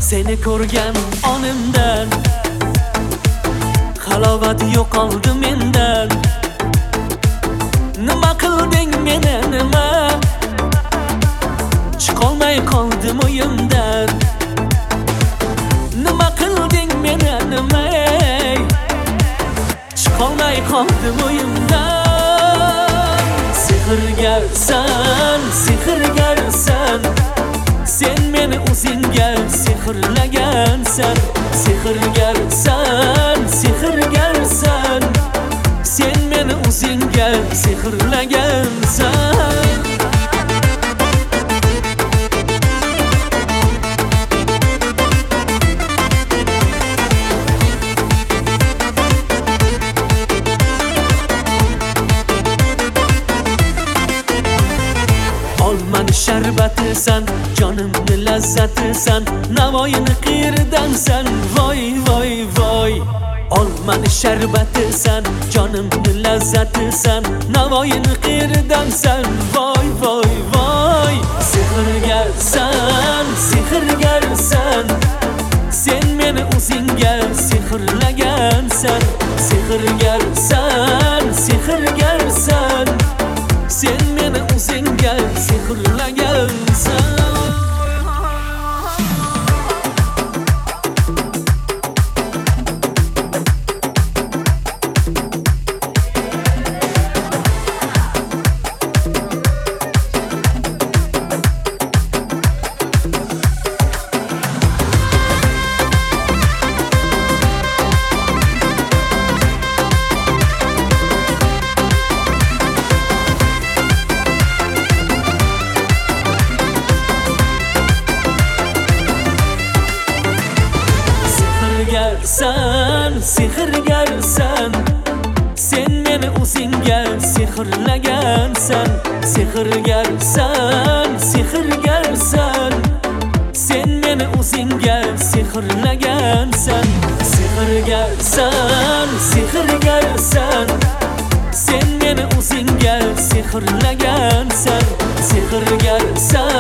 Seni ko'rgan onimdan halovat yo'qoldi mendan. Nima qilding meni nima? Chiqolmay qoldim o'yimdan. Nima qilding meni nima? Chiqolmay qoldim o'yimdan. Sehrgarsan, sehrgarsan, sen meni o'zingga sehrlagansan. Sehrgarsan, sehrgarsan, sen meni o'zingga sehrlagansan. Olmani sharbatisan, jonimni lazzatisan, Navoiyni qiyridansan, voy voy voy. Olmani sharbatisan, jonimni lazzatisan, Navoiyni qiyridansan, voy voy voy. Sehrgarsan, sehrgarsan, sen meni o'zingga sehrlagansan. Sehrgarsan, sehrgarsan, sen meni o'zingga sehrlagansan. Sehrgarsan, sehrgarsan, sen meni o'zingga sehrlagansan. Sehrgarsan, sehrgarsan, sen meni o'zingga sehrlagansan. Sehrgarsan, sehrgarsan, sen meni o'zingga sehrlagansan. Sehrgarsan,